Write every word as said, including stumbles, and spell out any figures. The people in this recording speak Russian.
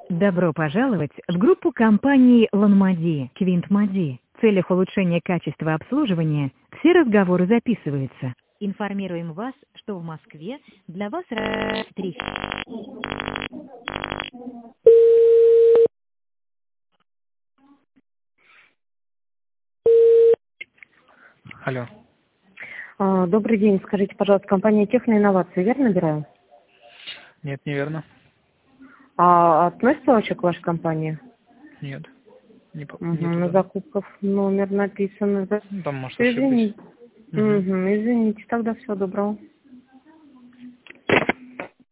Добро пожаловать в группу компании Лонмади, Квинт-Мади. В целях улучшения качества обслуживания все разговоры записываются. Информируем вас, что в Москве для вас три. Алло. А, Добрый день. Скажите, пожалуйста, компания Техноинновации, верно набираю? Нет, неверно. А относится вообще к вашей компании? Нет. Не, по- Угу, не на туда. закупках номер написан. Ну, там, может, ошиблись. Извините. Угу. Угу, извините, тогда всего доброго.